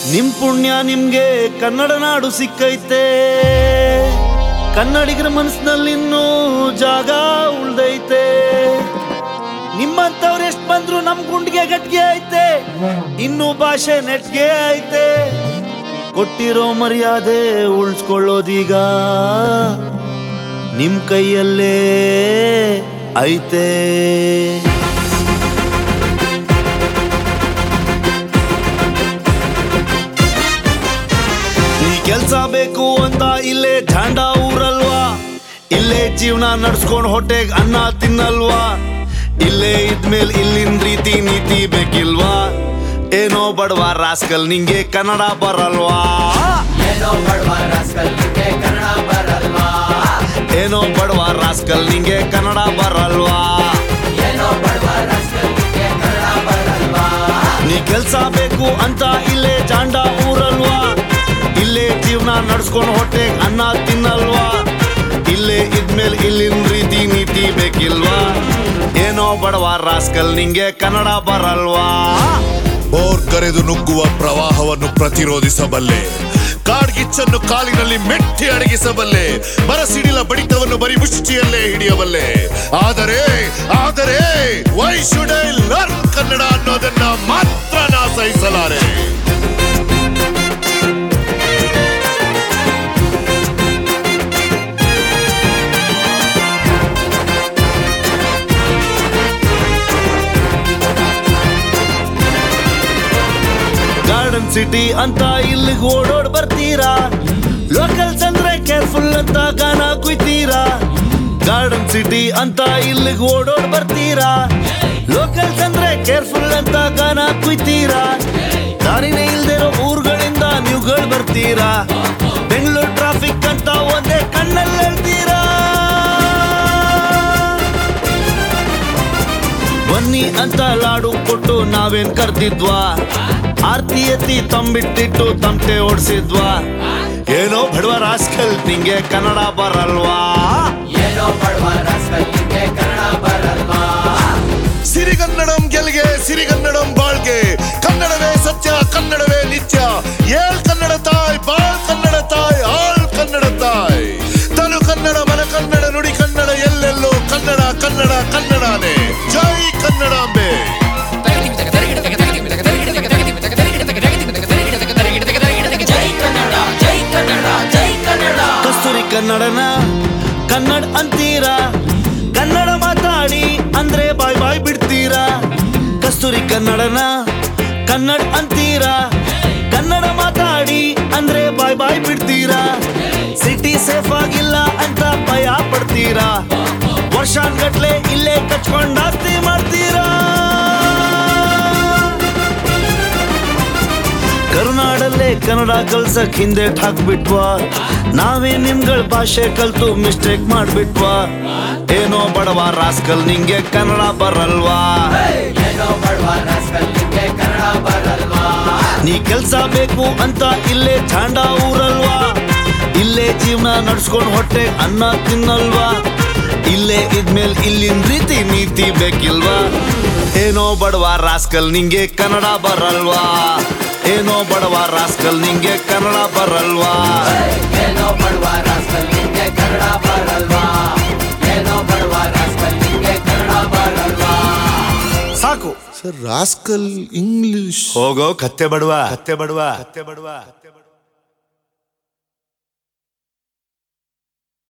ನಿಮ್ ಪುಣ್ಯ ನಿಮ್ಗೆ ಕನ್ನಡ ನಾಡು ಸಿಕ್ಕೈತೆ, ಕನ್ನಡಿಗರ ಮನಸ್ಸಿನಲ್ಲಿ ಇನ್ನೂ ಜಾಗ ಉಳ್ದೈತೆ. ನಿಮ್ಮಂತವ್ರು ಎಷ್ಟು ಬಂದ್ರು ನಮ್ ಗುಂಡಿಗೆ ಗಟ್ಟಿಗೆ ಐತೆ, ಇನ್ನೂ ಭಾಷೆ ನೆಟ್ಗೆ ಐತೆ. ಕೊಟ್ಟಿರೋ ಮರ್ಯಾದೆ ಉಳಿಸ್ಕೊಳ್ಳೋದೀಗ ನಿಮ್ ಕೈಯಲ್ಲೇ ಐತೆ. ಕೆಲ್ಸ ಬೇಕು ಅಂತ ಇಲ್ಲೇ ಜಾಂಡ ಊರಲ್ವಾ, ಇಲ್ಲೇ ಜೀವನ ನಡ್ಸ್ಕೊಂಡ್ ಹೊಟ್ಟೆಗ್ ಅನ್ನ ತಿನ್ನಲ್ವಾ, ಇಲ್ಲೇ ಇದ್ಮೇಲೆ ಇಲ್ಲಿನ ರೀತಿ ನೀತಿ ಬೇಕಿಲ್ವಾ? ಏನೋ ಬಡವ ರಾಸ್ಕಲ್ ನಿಂಗೆ ಕನ್ನಡ ಬರಲ್ವಾ, ಏನೋ ಬಡವ ರಾಸ್ಕಲ್ ನಿಂಗೆ ಕನ್ನಡ ಬರಲ್ವಾ, ನೀ ಕೆಲ್ಸ ಬೇಕು ಅಂತ ಇಲ್ಲೇ ಜಾಂಡ ಊರಲ್ವಾ, ಇಲ್ಲೇ ಜೀವನ ನಡ್ಸ್ಕೊಂಡ್ ಹೊಟ್ಟೆಗ್ ಅನ್ನ ತಿನ್ನಲ್ವಾ, ಇಲ್ಲೇ ಇದ್ಮೇಲೆ ಇಲ್ಲಿನ ರೀತಿ ನೀತಿ ಬೇಕಿಲ್ವಾ? ಏನೋ ಬಡವ ರಾಸ್ಕಲ್ ನಿಂಗೆ ಕನ್ನಡ ಬರಲ್ವಾ. ಬೋರ್ ಕರೆದು ನುಗ್ಗುವ ಪ್ರವಾಹವನ್ನು ಪ್ರತಿರೋಧಿಸಬಲ್ಲೆ, ಕಾಡ್ಗಿಚ್ಚನ್ನು ಕಾಲಿನಲ್ಲಿ ಮೆಟ್ಟಿ ಅಡಗಿಸಬಲ್ಲೆ, ಬರಸಿಡಿಲ ಬಡಿತವನ್ನು ಬರಿ ಮುಷ್ಟಿಯಲ್ಲೇ ಹಿಡಿಯಬಲ್ಲೆ. ಆದರೆ ಆದರೆ why should I learn Kannada ಅನ್ನೋದನ್ನ ಮಾತ್ರ ನಾ ಸಹಿಸಲಾರೆ. ಗಾರ್ಡನ್ ಸಿಟಿ ಅಂತ ಇಲ್ಲಿಗೆ ಓಡೋಡ್ ಬರ್ತೀರಾ, ಲೋಕಲ್ಸ್ ಅಂದ್ರೆ ಕೇರ್ಫುಲ್ ಅಂತ ಗಾನ ಕುಯ್ತೀರಾ. ಗಾರ್ಡನ್ ಸಿಟಿ ಅಂತ ಇಲ್ಲಿಗೆ ಓಡೋಡ್ ಬರ್ತೀರಾ, ಲೋಕಲ್ಸ್ ಅಂದ್ರೆ ಕೇರ್ಫುಲ್ ಅಂತ ಗಾನ ಕುಯ್ತೀರಾ. ದಾರಿನೇ ಇಲ್ದಿರೋ ಊರುಗಳಿಂದ ನೀವುಗಳು ಬರ್ತೀರಾ, ಬೆಂಗಳೂರು ಟ್ರಾಫಿಕ್ ಅಂತ ಒಂದೇ ಕಣ್ಣಲ್ಲಿ ಹೇಳ್ತೀರಾ. ಬನ್ನಿ ಅಂತ ಲಾಡು ಕೊಟ್ಟು ನಾವೇನ್ ಕರ್ದಿದ್ವಾ, ಆರ್ತಿ ಎತ್ತಿ ತಂಬಿಟ್ಟಿಟ್ಟು ತಮಟೆ ಓಡಿಸಿದ್ವಾ. ಏನೋ ಬಡವ ರಾಸ್ಕಲ್ ನಿಂಗೆ ಕನ್ನಡ ಬರಲ್ವಾ, ಸಿರಿಗನ್ನಡಂ ಗೆಲ್ಗೆ ಸಿರಿಗನ್ನಡಂ ಬಾಳ್ಗೆ, ಕನ್ನಡವೇ ಸತ್ಯ ಕನ್ನಡವೇ ನಿತ್ಯ. ಏಳ್ ಕನ್ನಡ ತಾಯ್ ಬಾಳ್ ಕನ್ನಡ ತಾಯ್ ಆಳ್ ಕನ್ನಡ ತಾಯ್, ತನು ಕನ್ನಡ ಮನ ಕನ್ನಡ ನುಡಿ ಕನ್ನಡ ಎಲ್ಲೆಲ್ಲೋ ಕನ್ನಡ ಕನ್ನಡ ಕನ್ನಡನೇ. ಜೈ ಕನ್ನಡಾಂಬೆ. ಕಸ್ತೂರಿ ಕನ್ನಡನ ಕನ್ನಡ ಅಂತೀರಾ, ಕನ್ನಡ ಮಾತಾಡಿ ಅಂದ್ರೆ ಬಾಯ್ ಬಾಯ್ ಬಿಡ್ತೀರಾ. ಕಸ್ತೂರಿ ಕನ್ನಡನ ಕನ್ನಡ ಅಂತೀರಾ, ಕನ್ನಡ ಮಾತಾಡಿ ಅಂದ್ರೆ ಬಾಯ್ ಬಾಯ್ ಬಿಡ್ತೀರಾ. ಸಿಟಿ ಸೇಫ್ ಆಗಿಲ್ಲ ಅಂತ ಭಯ ಪಡ್ತೀರಾ, ವರ್ಷಾನ್ಗಟ್ಲೆ ಇಲ್ಲೇ ಕಚ್ಕೊಂಡ್ ಆಸ್ತಿ ಮಾಡ್ತೀರಾ. ಕರುನಾಡಲ್ಲೇ ಕನ್ನಡ ಕಲ್ಸಕ್ ಹಿಂದೆ ಹಾಕ್ಬಿಟ್ವಾ, ನಾವೇ ನಿಮ್ಗಳ ಭಾಷೆ ಕಲ್ತು ಮಿಸ್ಟೇಕ್ ಮಾಡ್ಬಿಟ್ವಾ. ಏನೋ ಬಡವ ರಾಸ್ಕಲ್ ನಿಂಗೆ ಕನ್ನಡ ಬರಲ್ವಾ, ನೀ ಕೆಲ್ಸ ಬೇಕು ಅಂತ ಇಲ್ಲೇ ಚಾಂಡ ಊರಲ್ವಾ, ಇಲ್ಲೇ ಜೀವನ ನಡ್ಸ್ಕೊಂಡ್ ಹೊಟ್ಟೆ ಅನ್ನ ತಿನ್ನಲ್ವಾ, ಇಲ್ಲೇ ಇದ್ಮೇಲೆ ಇಲ್ಲಿನ ರೀತಿ ನೀತಿ ಬೇಕಿಲ್ವಾ? ಏನೋ ಬಡವ ರಾಸ್ಕಲ್ ನಿಂಗೆ ಕನ್ನಡ ಬರಲ್ವಾ, ಏನೋ ಬಡವ ರಾಸ್ಕಲ್ ನಿಂಗೆ ಕನ್ನಡ ಬರಲ್ವಾ, ಏನೋ ಬಡವ ರಾಸ್ಕಲ್ ನಿಂಗೆ ಕನ್ನಡ ಬರಲ್ವಾ, ಏನೋ ಬಡವ ರಾಸ್ಕಲ್ ನಿಂಗೆ ಕನ್ನಡ ಬರಲ್ವಾ. ಸಾಕು ಸರ್ ರಾಸ್ಕಲ್ ಇಂಗ್ಲಿಷ್. ಹೋಗೋ ಕತ್ತೆ ಬಡವ, ಕತ್ತೆ ಬಡವ, ಕತ್ತೆ ಬಡವ.